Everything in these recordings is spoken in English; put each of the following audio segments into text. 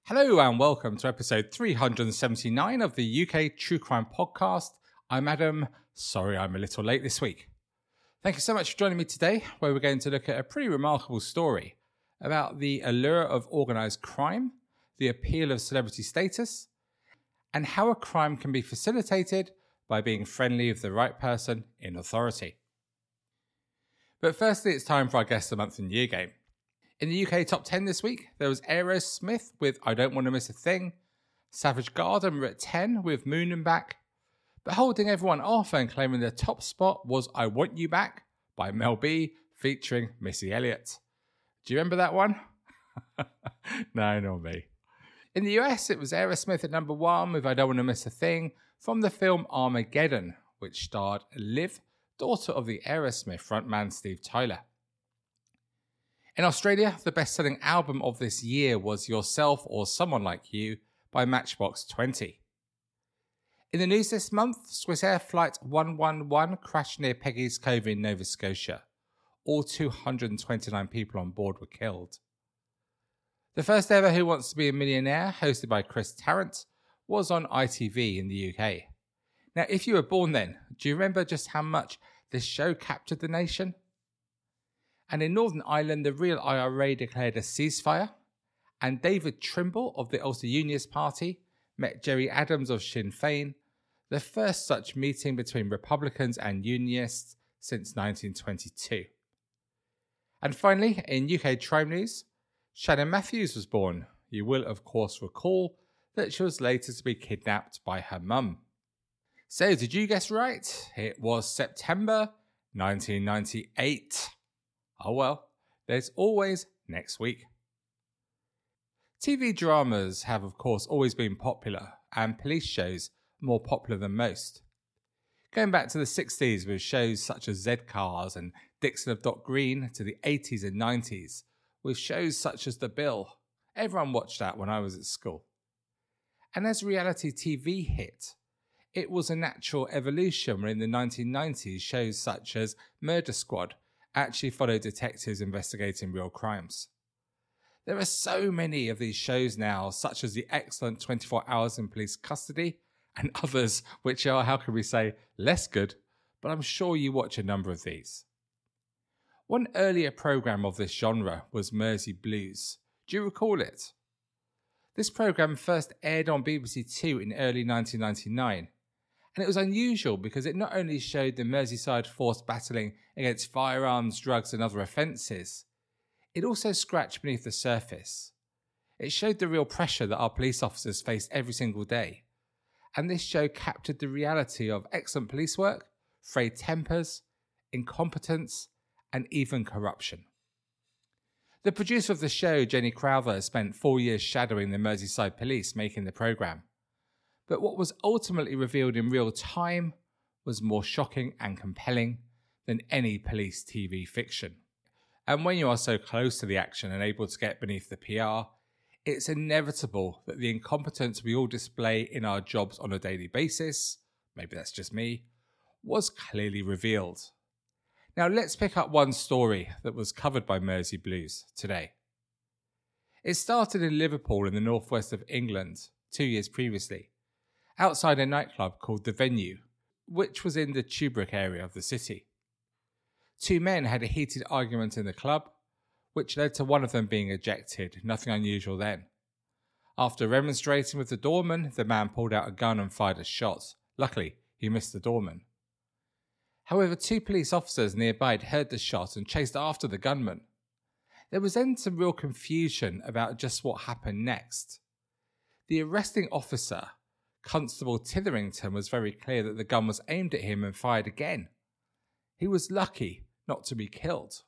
Hello and welcome to episode 379 of the UK True Crime Podcast. I'm Adam. Sorry I'm a little late this week. Thank you so much for joining me today, where we're going to look at a pretty remarkable story about the allure of organised crime, the appeal of celebrity status, and how a crime can be facilitated by being friendly with the right person in authority. But firstly, it's time for our Guest of the Month and Year game. In the UK top 10 this week, there was Aerosmith with I Don't Want to Miss a Thing, Savage Garden were at 10 with Moon and Back, but holding everyone off and claiming the top spot was I Want You Back by Mel B featuring Missy Elliott. Do you remember that one? No, not me. In the US, it was Aerosmith at number 1 with I Don't Want to Miss a Thing from the film Armageddon, which starred Liv, daughter of the Aerosmith frontman Steve Tyler. In Australia, the best-selling album of this year was Yourself or Someone Like You by Matchbox 20. In the news this month, Swiss Air Flight 111 crashed near Peggy's Cove in Nova Scotia. All 229 people on board were killed. The first ever Who Wants to Be a Millionaire, hosted by Chris Tarrant, was on ITV in the UK. Now, if you were born then, do you remember just how much this show captured the nation? And in Northern Ireland, the real IRA declared a ceasefire, and David Trimble of the Ulster Unionist Party met Gerry Adams of Sinn Féin, the first such meeting between Republicans and Unionists since 1922. And finally, in UK crime news, Shannon Matthews was born. You will, of course, recall that she was later to be kidnapped by her mum. So, did you guess right? It was September 1998. Oh well, there's always next week. TV dramas have of course always been popular, and police shows more popular than most. Going back to the 60s with shows such as Z-Cars and Dixon of Dock Green, to the 80s and 90s with shows such as The Bill. Everyone watched that when I was at school. And as reality TV hit, it was a natural evolution when in the 1990s shows such as Murder Squad actually follow detectives investigating real crimes. There are so many of these shows now, such as the excellent 24 Hours in Police Custody, and others which are, how can we say, less good, but I'm sure you watch a number of these. One earlier programme of this genre was Mersey Blues. Do you recall it? This programme first aired on BBC Two in early 1999, and it was unusual because it not only showed the Merseyside force battling against firearms, drugs and other offences, it also scratched beneath the surface. It showed the real pressure that our police officers faced every single day, and this show captured the reality of excellent police work, frayed tempers, incompetence and even corruption. The producer of the show, Jenny Crowther, spent 4 years shadowing the Merseyside police making the programme. But what was ultimately revealed in real time was more shocking and compelling than any police TV fiction. And when you are so close to the action and able to get beneath the PR, it's inevitable that the incompetence we all display in our jobs on a daily basis, maybe that's just me, was clearly revealed. Now let's pick up one story that was covered by Mersey Blues today. It started in Liverpool in the northwest of England 2 years previously, outside a nightclub called The Venue, which was in the Tubrick area of the city. Two men had a heated argument in the club, which led to one of them being ejected, nothing unusual then. After remonstrating with the doorman, the man pulled out a gun and fired a shot. Luckily, he missed the doorman. However, two police officers nearby had heard the shot and chased after the gunman. There was then some real confusion about just what happened next. The arresting officer, Constable Titherington, was very clear that the gun was aimed at him and fired again. He was lucky not to be killed.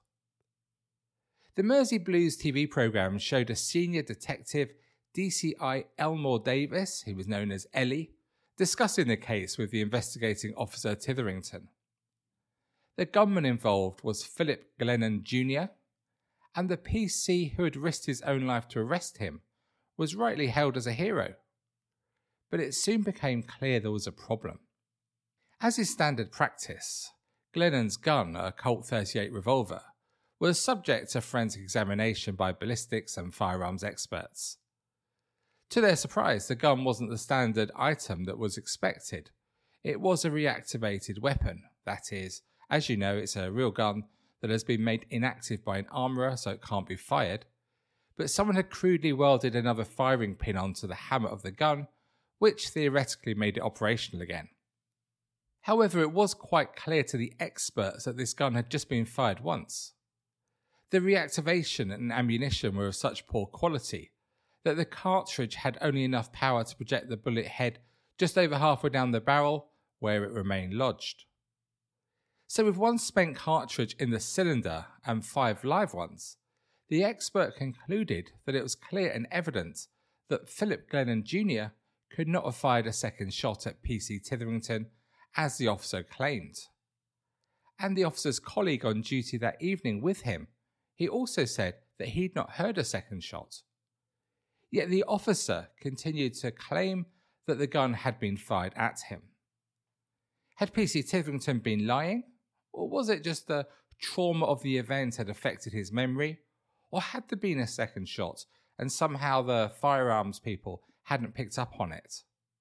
The Mersey Blues TV programme showed a senior detective, DCI Elmore Davis, who was known as Ellie, discussing the case with the investigating officer Titherington. The gunman involved was Philip Glennon Jr., and the PC who had risked his own life to arrest him was rightly hailed as a hero. But it soon became clear there was a problem. As is standard practice, Glennon's gun, a Colt 38 revolver, was subject to forensic examination by ballistics and firearms experts. To their surprise, the gun wasn't the standard item that was expected. It was a reactivated weapon. That is, as you know, it's a real gun that has been made inactive by an armourer so it can't be fired. But someone had crudely welded another firing pin onto the hammer of the gun, which theoretically made it operational again. However, it was quite clear to the experts that this gun had just been fired once. The reactivation and ammunition were of such poor quality that the cartridge had only enough power to project the bullet head just over halfway down the barrel, where it remained lodged. So with one spent cartridge in the cylinder and 5 live ones, the expert concluded that it was clear and evident that Philip Glennon Jr. could not have fired a second shot at PC Titherington, as the officer claimed. And the officer's colleague on duty that evening with him, he also said that he'd not heard a second shot. Yet the officer continued to claim that the gun had been fired at him. Had PC Titherington been lying? Or was it just the trauma of the event had affected his memory? Or had there been a second shot and somehow the firearms people hadn't picked up on it?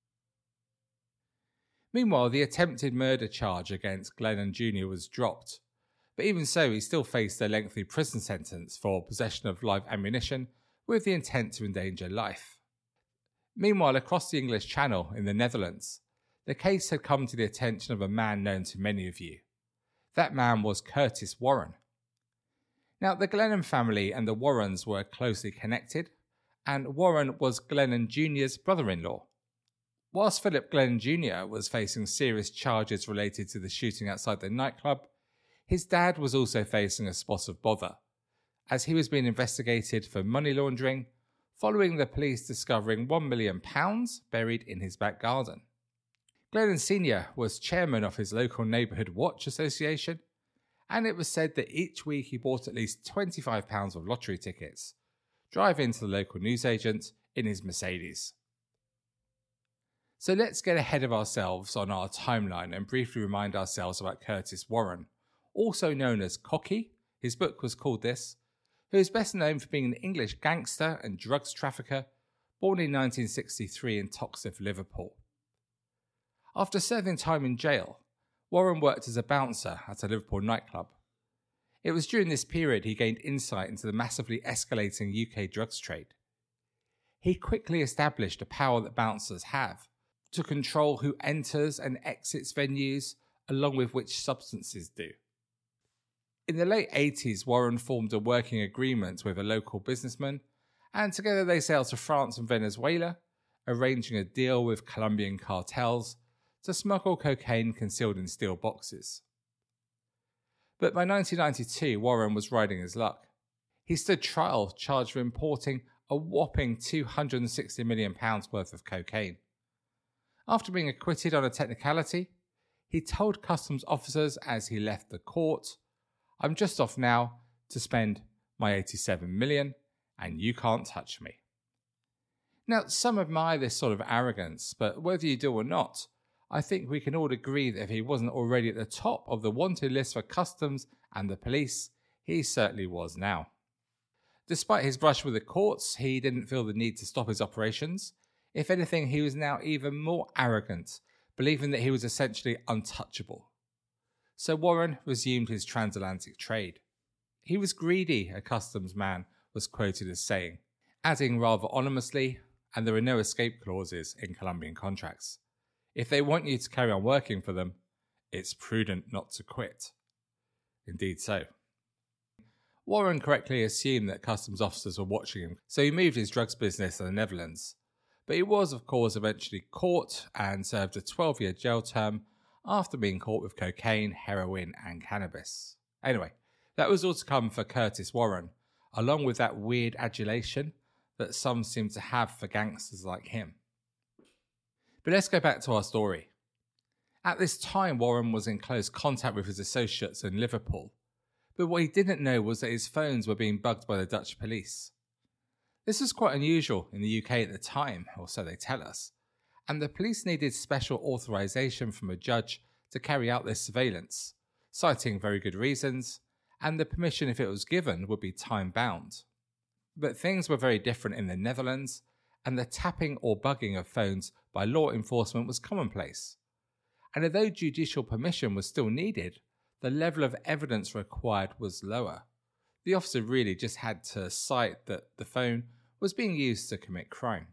Meanwhile, the attempted murder charge against Glennon Jr. was dropped, but even so, he still faced a lengthy prison sentence for possession of live ammunition with the intent to endanger life. Meanwhile, across the English Channel in the Netherlands, the case had come to the attention of a man known to many of you. That man was Curtis Warren. Now, the Glennon family and the Warrens were closely connected, and Warren was Glennon Jr.'s brother-in-law. Whilst Philip Glennon Jr. was facing serious charges related to the shooting outside the nightclub, his dad was also facing a spot of bother, as he was being investigated for money laundering following the police discovering £1 million buried in his back garden. Glennon Sr. was chairman of his local neighbourhood watch association, and it was said that each week he bought at least £25 of lottery tickets, driving to the local newsagent in his Mercedes. So let's get ahead of ourselves on our timeline and briefly remind ourselves about Curtis Warren, also known as Cocky. His book was called this, who is best known for being an English gangster and drugs trafficker born in 1963 in Toxteth, Liverpool. After serving time in jail, Warren worked as a bouncer at a Liverpool nightclub. It was during this period he gained insight into the massively escalating UK drugs trade. He quickly established a power that bouncers have to control who enters and exits venues, along with which substances do. In the late 80s, Warren formed a working agreement with a local businessman, and together they sailed to France and Venezuela, arranging a deal with Colombian cartels to smuggle cocaine concealed in steel boxes. But by 1992, Warren was riding his luck. He stood trial charged for importing a whopping £260 million worth of cocaine. After being acquitted on a technicality, he told customs officers as he left the court, "I'm just off now to spend my 87 million and you can't touch me." Now, some admire this sort of arrogance, but whether you do or not, I think we can all agree that if he wasn't already at the top of the wanted list for customs and the police, he certainly was now. Despite his brush with the courts, he didn't feel the need to stop his operations. If anything, he was now even more arrogant, believing that he was essentially untouchable. So Warren resumed his transatlantic trade. He was greedy, a customs man was quoted as saying, adding rather ominously, and there are no escape clauses in Colombian contracts. If they want you to carry on working for them, it's prudent not to quit. Indeed so. Warren correctly assumed that customs officers were watching him, so he moved his drugs business to the Netherlands. But he was, of course, eventually caught and served a 12-year jail term after being caught with cocaine, heroin, and cannabis. Anyway, that was all to come for Curtis Warren, along with that weird adulation that some seem to have for gangsters like him. But let's go back to our story. At this time, Warren was in close contact with his associates in Liverpool, but what he didn't know was that his phones were being bugged by the Dutch police. This was quite unusual in the UK at the time, or so they tell us, and the police needed special authorization from a judge to carry out this surveillance, citing very good reasons, and the permission, if it was given, would be time-bound. But things were very different in the Netherlands, and the tapping or bugging of phones by law enforcement was commonplace. And although judicial permission was still needed, the level of evidence required was lower. The officer really just had to cite that the phone was being used to commit crime.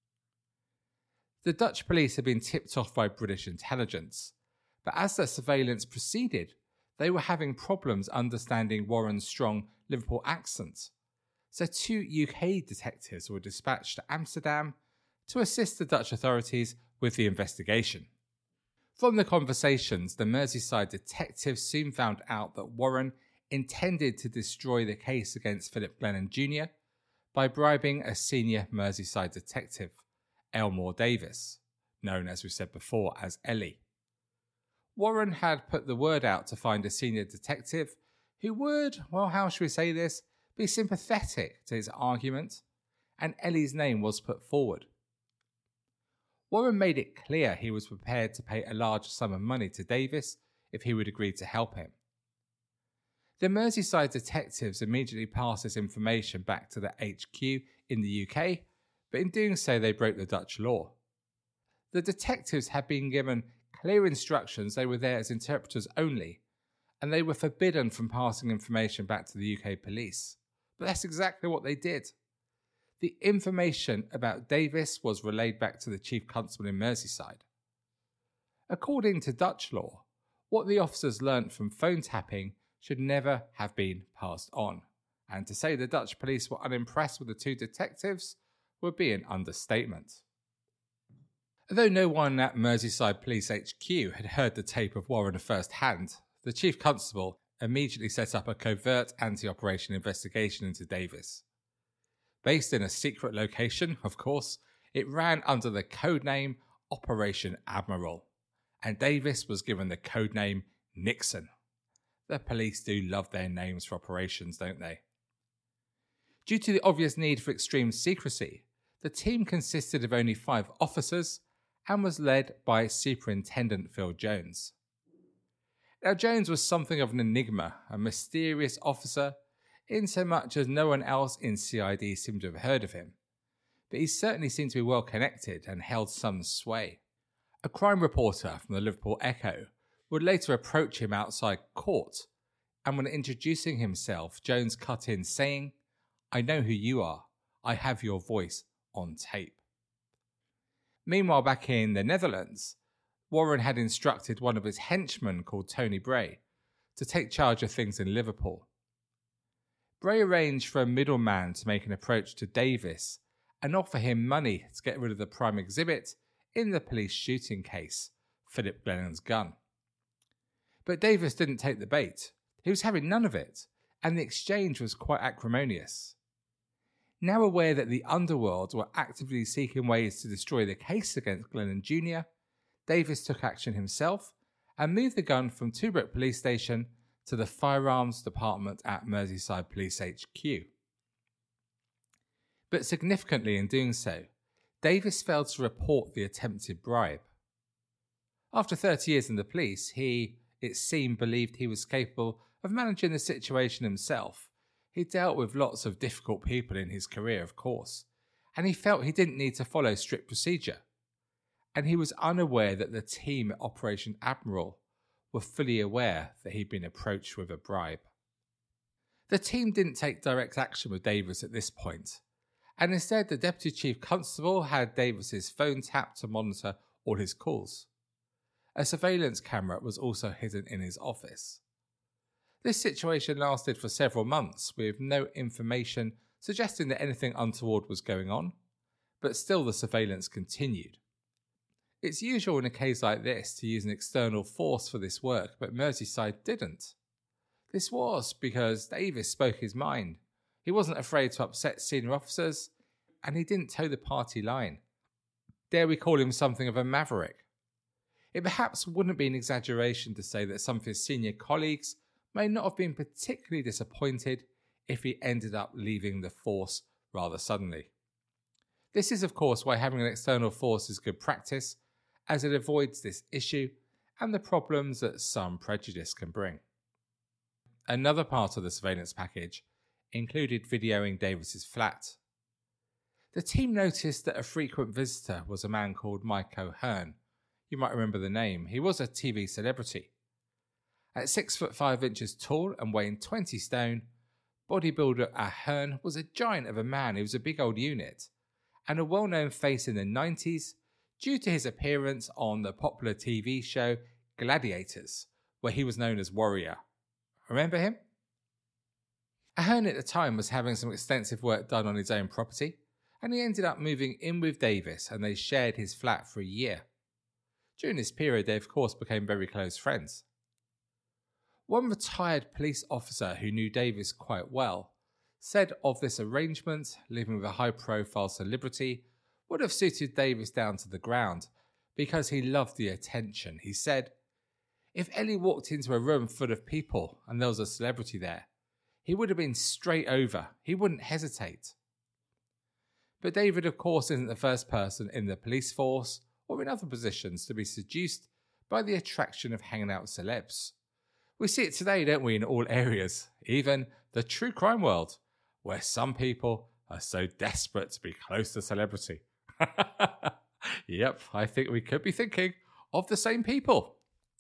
The Dutch police had been tipped off by British intelligence, but as the surveillance proceeded, they were having problems understanding Warren's strong Liverpool accent. So 2 UK detectives were dispatched to Amsterdam to assist the Dutch authorities with the investigation. From the conversations, the Merseyside detectives soon found out that Warren intended to destroy the case against Philip Glennon Jr. by bribing a senior Merseyside detective, Elmore Davis, known as we said before as Ellie. Warren had put the word out to find a senior detective who would, well, how should we say this, be sympathetic to his argument, and Ellie's name was put forward. Warren made it clear he was prepared to pay a large sum of money to Davis if he would agree to help him. The Merseyside detectives immediately passed this information back to the HQ in the UK, but in doing so they broke the Dutch law. The detectives had been given clear instructions they were there as interpreters only, and they were forbidden from passing information back to the UK police. But that's exactly what they did. The information about Davis was relayed back to the Chief Constable in Merseyside. According to Dutch law, what the officers learnt from phone tapping should never have been passed on, and to say the Dutch police were unimpressed with the 2 detectives would be an understatement. Although no one at Merseyside Police HQ had heard the tape of Warren firsthand, the Chief Constable immediately set up a covert anti-operation investigation into Davis. Based in a secret location, of course, it ran under the codename Operation Admiral, and Davis was given the codename Nixon. The police do love their names for operations, don't they? Due to the obvious need for extreme secrecy, the team consisted of only 5 officers and was led by Superintendent Phil Jones. Now, Jones was something of an enigma, a mysterious officer, insomuch as no one else in CID seemed to have heard of him, but he certainly seemed to be well connected and held some sway. A crime reporter from the Liverpool Echo would later approach him outside court, and when introducing himself, Jones cut in saying, "I know who you are. I have your voice on tape." Meanwhile, back in the Netherlands, Warren had instructed one of his henchmen called Tony Bray to take charge of things in Liverpool. Bray arranged for a middleman to make an approach to Davis and offer him money to get rid of the prime exhibit in the police shooting case, Philip Glennon's gun. But Davis didn't take the bait. He was having none of it, and the exchange was quite acrimonious. Now aware that the underworld were actively seeking ways to destroy the case against Glennon Jr., Davis took action himself and moved the gun from Tobruk Police Station to the Firearms Department at Merseyside Police HQ. But significantly in doing so, Davis failed to report the attempted bribe. After 30 years in the police, he, it seemed, believed he was capable of managing the situation himself. He dealt with lots of difficult people in his career, of course, and he felt he didn't need to follow strict procedure. And he was unaware that the team at Operation Admiral were fully aware that he'd been approached with a bribe. The team didn't take direct action with Davis at this point, and instead the Deputy Chief Constable had Davis's phone tapped to monitor all his calls. A surveillance camera was also hidden in his office. This situation lasted for several months with no information suggesting that anything untoward was going on, but still the surveillance continued. It's usual in a case like this to use an external force for this work, but Merseyside didn't. This was because Davis spoke his mind. He wasn't afraid to upset senior officers, and he didn't toe the party line. Dare we call him something of a maverick? It perhaps wouldn't be an exaggeration to say that some of his senior colleagues may not have been particularly disappointed if he ended up leaving the force rather suddenly. This is, of course, why having an external force is good practice, as it avoids this issue and the problems that some prejudice can bring. Another part of the surveillance package included videoing Davis's flat. The team noticed that a frequent visitor was a man called Mike O'Hearn. You might remember the name. He was a TV celebrity. At 6'5" tall and weighing 20 stone, bodybuilder O'Hearn was a giant of a man. He was a big old unit and a well-known face in the 90s due to his appearance on the popular TV show Gladiators, where he was known as Warrior. Remember him? O'Hearn at the time was having some extensive work done on his own property, and he ended up moving in with Davis, and they shared his flat for a year. During this period, they of course became very close friends. One retired police officer who knew Davis quite well said of this arrangement, living with a high-profile celebrity would have suited Davis down to the ground because he loved the attention. He said, if Ellie walked into a room full of people and there was a celebrity there, he would have been straight over. He wouldn't hesitate. But David, of course, isn't the first person in the police force or in other positions to be seduced by the attraction of hanging out with celebs. We see it today, don't we, in all areas, even the true crime world, where some people are so desperate to be close to celebrity. Yep, I think we could be thinking of the same people.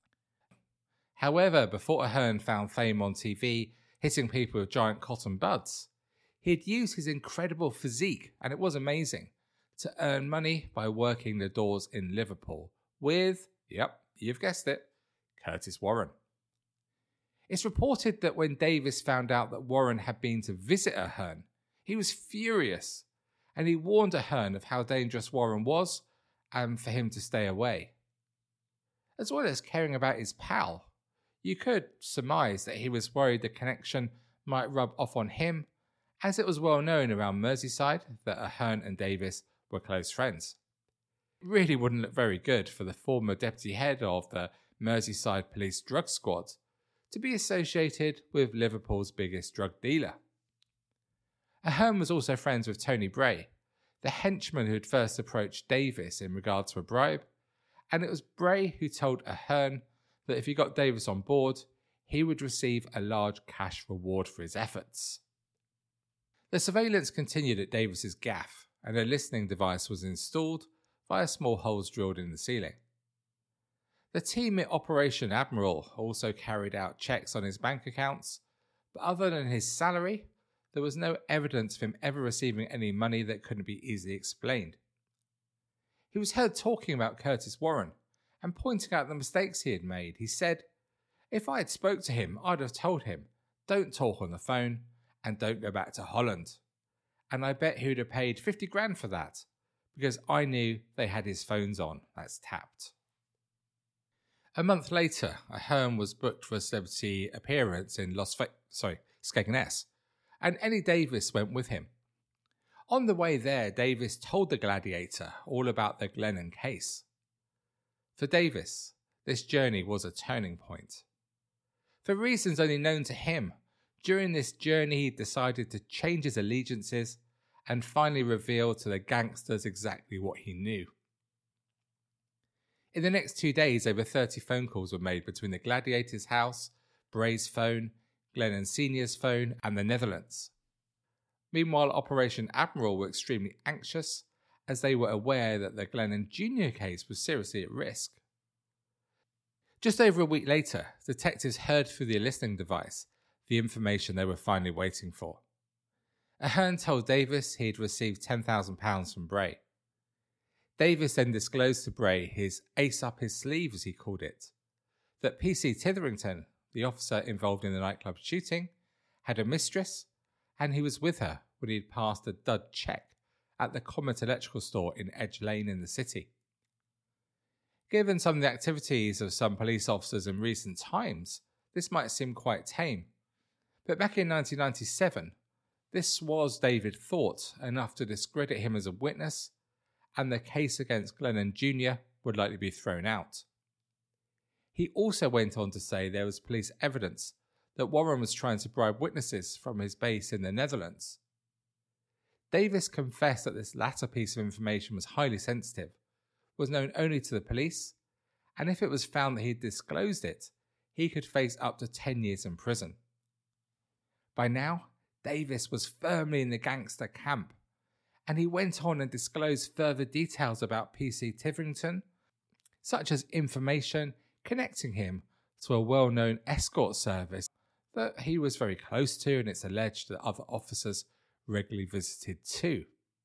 However, before O'Hearn found fame on TV, hitting people with giant cotton buds, he'd used his incredible physique, and it was amazing, to earn money by working the doors in Liverpool with, yep, you've guessed it, Curtis Warren. It's reported that when Davis found out that Warren had been to visit O'Hearn, he was furious, and he warned O'Hearn of how dangerous Warren was and for him to stay away. As well as caring about his pal, you could surmise that he was worried the connection might rub off on him, as it was well known around Merseyside that O'Hearn and Davis were close friends. It really wouldn't look very good for the former deputy head of the Merseyside Police Drug Squad to be associated with Liverpool's biggest drug dealer. O'Hearn was also friends with Tony Bray, the henchman who had first approached Davis in regard to a bribe, and it was Bray who told O'Hearn that if he got Davis on board, he would receive a large cash reward for his efforts. The surveillance continued at Davis's gaff, and a listening device was installed via small holes drilled in the ceiling. The team at Operation Admiral also carried out checks on his bank accounts, but other than his salary, there was no evidence of him ever receiving any money that couldn't be easily explained. He was heard talking about Curtis Warren and pointing out the mistakes he had made. He said, if I had spoke to him, I'd have told him, don't talk on the phone and don't go back to Holland. And I bet he would have paid 50 grand for that, because I knew they had his phones on, that's tapped. A month later, O'Hearn was booked for a celebrity appearance in Skegness, and Ellie Davis went with him. On the way there, Davis told the Gladiator all about the Glennon case. For Davis, this journey was a turning point. For reasons only known to him, during this journey he decided to change his allegiances and finally reveal to the gangsters exactly what he knew. In the next 2 days, over 30 phone calls were made between the Gladiator's house, Bray's phone, Glennon Sr.'s phone, and the Netherlands. Meanwhile, Operation Admiral were extremely anxious, as they were aware that the Glennon Jr. case was seriously at risk. Just over a week later, detectives heard through the listening device the information they were finally waiting for. O'Hearn told Davis he had received £10,000 from Bray. Davis then disclosed to Bray his ace up his sleeve, as he called it, that PC Titherington, the officer involved in the nightclub shooting, had a mistress, and he was with her when he had passed a dud check at the Comet Electrical store in Edge Lane in the city. Given some of the activities of some police officers in recent times, this might seem quite tame. But back in 1997, this was, David thought, enough to discredit him as a witness, and the case against Glennon Jr. would likely be thrown out. He also went on to say there was police evidence that Warren was trying to bribe witnesses from his base in the Netherlands. Davis confessed that this latter piece of information was highly sensitive, was known only to the police, and if it was found that he had disclosed it, he could face up to 10 years in prison. By now, Davis was firmly in the gangster camp, and he went on and disclosed further details about PC Tiverington, such as information connecting him to a well-known escort service that he was very close to, and it's alleged that other officers regularly visited too.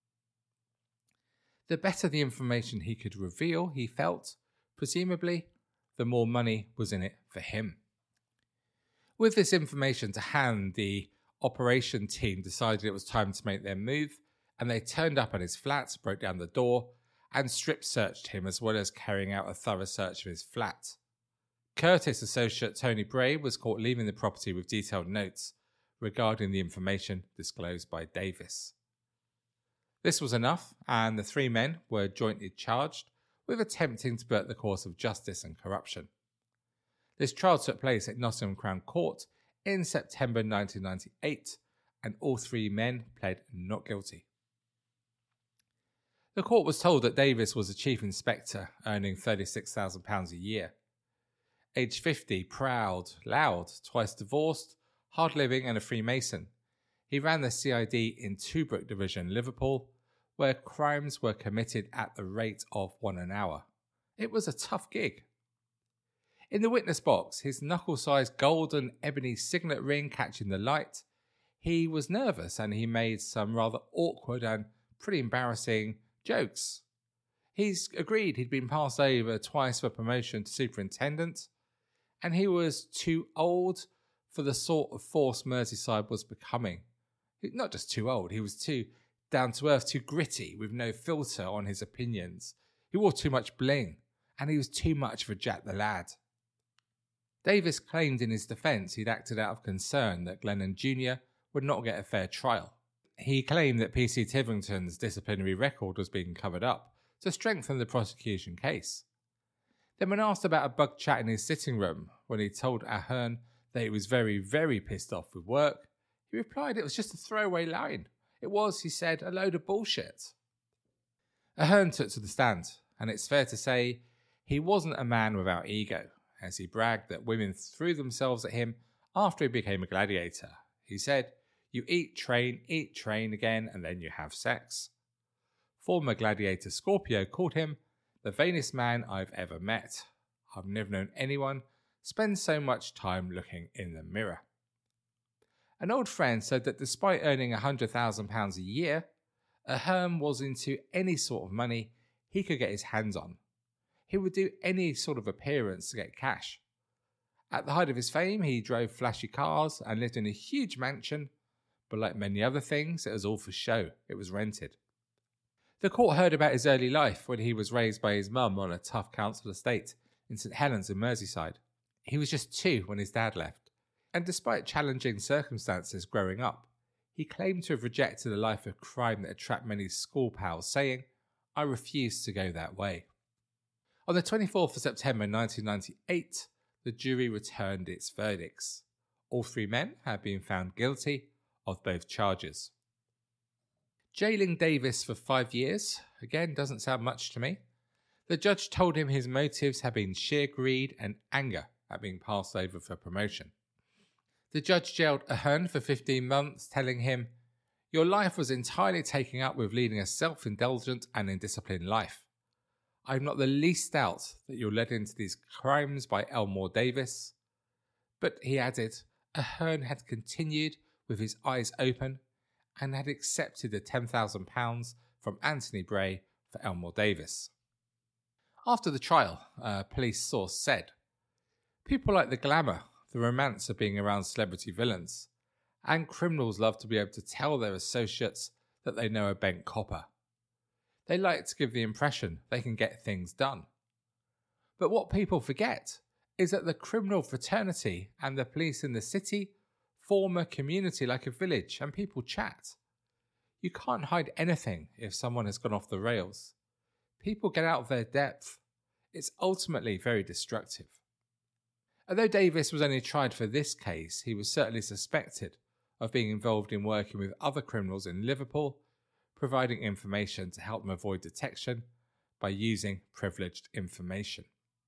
The better the information he could reveal, he felt, presumably, the more money was in it for him. With this information to hand, the operation team decided it was time to make their move, and they turned up at his flat, broke down the door, and strip searched him, as well as carrying out a thorough search of his flat. Curtis associate Tony Bray was caught leaving the property with detailed notes regarding the information disclosed by Davis. This was enough, and the three men were jointly charged with attempting to pervert the course of justice and corruption. This trial took place at Nottingham Crown Court in September 1998, and all three men pled not guilty. The court was told that Davis was a chief inspector, earning £36,000 a year. Aged 50, proud, loud, twice divorced, hard living and a Freemason, he ran the CID in Tobruk Division, Liverpool, where crimes were committed at the rate of one an hour. It was a tough gig. In the witness box, his knuckle-sized gold and ebony signet ring catching the light, he was nervous and he made some rather awkward and pretty embarrassing jokes. He's agreed he'd been passed over twice for promotion to superintendent, and he was too old for the sort of force Merseyside was becoming. Not just too old, he was too down-to-earth, too gritty, with no filter on his opinions. He wore too much bling, and he was too much for Jack the Lad. Davis claimed in his defence he'd acted out of concern that Glennon Jr. would not get a fair trial. He claimed that PC Tiverington's disciplinary record was being covered up to strengthen the prosecution case. Then when asked about a bug chat in his sitting room when he told Ahern that he was very, very pissed off with work, he replied it was just a throwaway line. It was, he said, a load of bullshit. Ahern took to the stand, and it's fair to say he wasn't a man without ego, as he bragged that women threw themselves at him after he became a gladiator. He said, "You eat, train again, and then you have sex." Former gladiator Scorpio called him the vainest man I've ever met. I've never known anyone spend so much time looking in the mirror. An old friend said that despite earning £100,000 a year, Ahern was into any sort of money he could get his hands on. He would do any sort of appearance to get cash. At the height of his fame, he drove flashy cars and lived in a huge mansion, but like many other things, it was all for show. It was rented. The court heard about his early life when he was raised by his mum on a tough council estate in St Helens in Merseyside. He was just 2 when his dad left, and despite challenging circumstances growing up, he claimed to have rejected a life of crime that had trapped many school pals, saying, "I refuse to go that way." On the 24th of September 1998, the jury returned its verdicts. All 3 men had been found guilty of both charges. Jailing Davis for 5 years, again, doesn't sound much to me. The judge told him his motives had been sheer greed and anger at being passed over for promotion. The judge jailed Ahern for 15 months, telling him, "Your life was entirely taken up with leading a self-indulgent and indisciplined life. I have not the least doubt that you're led into these crimes by Elmore Davis." But he added, Ahern had continued with his eyes open and had accepted the £10,000 from Anthony Bray for Elmore Davis. After the trial, a police source said, "People like the glamour, the romance of being around celebrity villains, and criminals love to be able to tell their associates that they know a bent copper. They like to give the impression they can get things done. But what people forget is that the criminal fraternity and the police in the city form a community like a village, and people chat. You can't hide anything if someone has gone off the rails. People get out of their depth. It's ultimately very destructive." Although Davis was only tried for this case, he was certainly suspected of being involved in working with other criminals in Liverpool, providing information to help them avoid detection by using privileged information.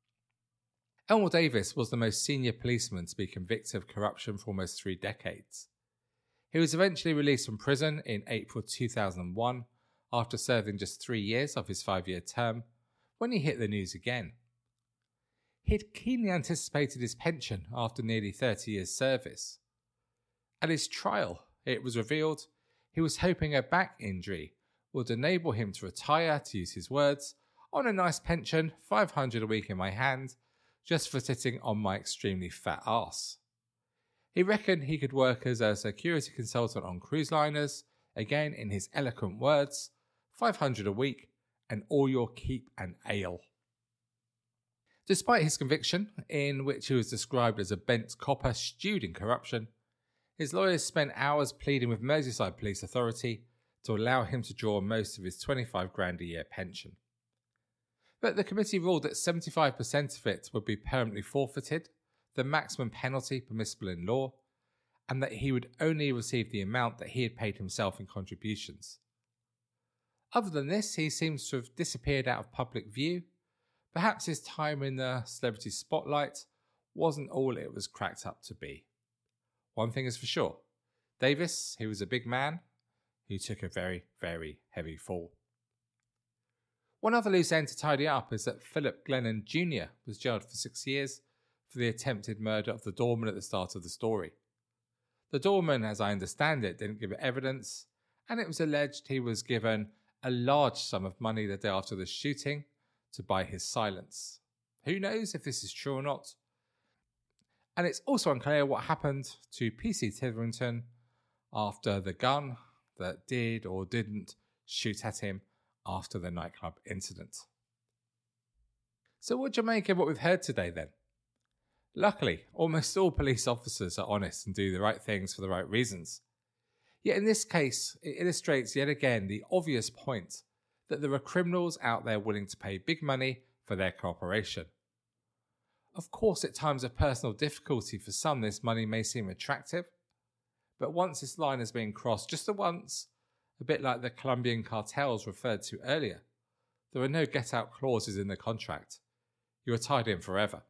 Elmore Davis was the most senior policeman to be convicted of corruption for almost 3 decades. He was eventually released from prison in April 2001 after serving just 3 years of his 5-year term when he hit the news again. He'd keenly anticipated his pension after nearly 30 years' service. At his trial, it was revealed he was hoping a back injury would enable him to retire, to use his words, on a nice pension, $500 a week in my hand, just for sitting on my extremely fat ass. He reckoned he could work as a security consultant on cruise liners, again in his eloquent words, $500 a week, and all your keep and ale. Despite his conviction, in which he was described as a bent copper stewed in corruption, his lawyers spent hours pleading with Merseyside Police Authority to allow him to draw most of his $25,000 a year pension. But the committee ruled that 75% of it would be permanently forfeited, the maximum penalty permissible in law, and that he would only receive the amount that he had paid himself in contributions. Other than this, he seems to have disappeared out of public view. Perhaps his time in the celebrity spotlight wasn't all it was cracked up to be. One thing is for sure, Davis, he was a big man who took a very, very heavy fall. One other loose end to tidy up is that Philip Glennon Jr. was jailed for 6 years for the attempted murder of the doorman at the start of the story. The doorman, as I understand it, didn't give evidence, and it was alleged he was given a large sum of money the day after the shooting to buy his silence. Who knows if this is true or not? And it's also unclear what happened to PC Titherington after the gun that did or didn't shoot at him after the nightclub incident. So what do you make of what we've heard today then? Luckily, almost all police officers are honest and do the right things for the right reasons. Yet in this case, it illustrates yet again the obvious point that there are criminals out there willing to pay big money for their cooperation. Of course, at times of personal difficulty for some, this money may seem attractive, but once this line has been crossed just the once, a bit like the Colombian cartels referred to earlier, there are no get-out clauses in the contract. You are tied in forever.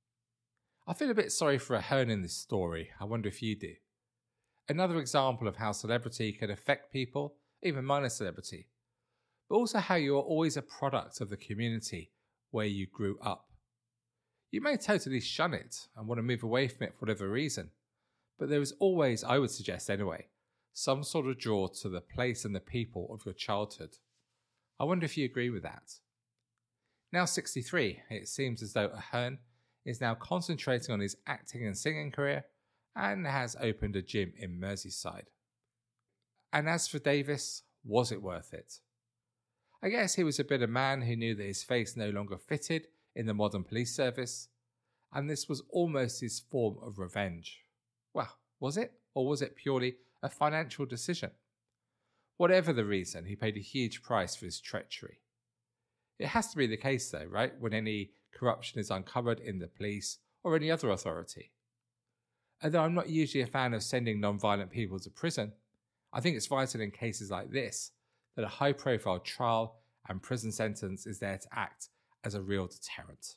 I feel a bit sorry for Ahern in this story. I wonder if you do. Another example of how celebrity can affect people, even minor celebrity, but also how you are always a product of the community where you grew up. You may totally shun it and want to move away from it for whatever reason, but there is always, I would suggest anyway, some sort of draw to the place and the people of your childhood. I wonder if you agree with that. Now 63, it seems as though Ahern is now concentrating on his acting and singing career and has opened a gym in Merseyside. And as for Davis, was it worth it? I guess he was a bitter man who knew that his face no longer fitted in the modern police service, and this was almost his form of revenge. Well, was it? Or was it purely a financial decision? Whatever the reason, he paid a huge price for his treachery. It has to be the case though, right, when any corruption is uncovered in the police or any other authority. Although I'm not usually a fan of sending non-violent people to prison, I think it's vital in cases like this that a high-profile trial and prison sentence is there to act as a real deterrent.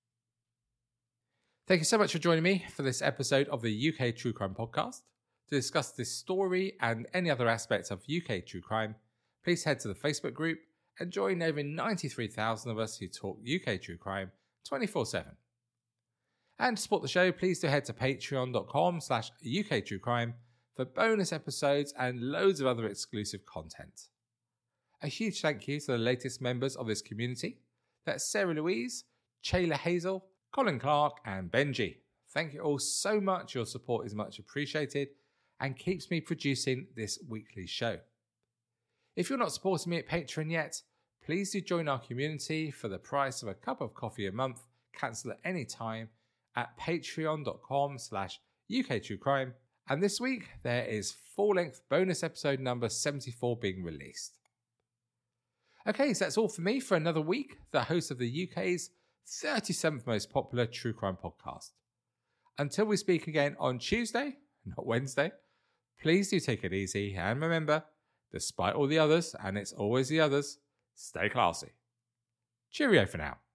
Thank you so much for joining me for this episode of the UK True Crime Podcast. To discuss this story and any other aspects of UK True Crime, please head to the Facebook group and join over 93,000 of us who talk UK True Crime 24/7. And to support the show, please do head to patreon.com/UK True Crime for bonus episodes and loads of other exclusive content. A huge thank you to the latest members of this community. That's Sarah Louise, Chayla Hazel, Colin Clark, and Benji. Thank you all so much. Your support is much appreciated and keeps me producing this weekly show. If you're not supporting me at Patreon yet, please do join our community for the price of a cup of coffee a month. Cancel at any time at patreon.com/UK True Crime. And this week, there is full-length bonus episode number 74 being released. Okay, so that's all for me for another week, the host of the UK's 37th most popular true crime podcast. Until we speak again on Tuesday, not Wednesday, please do take it easy and remember, despite all the others, and it's always the others, stay classy. Cheerio for now.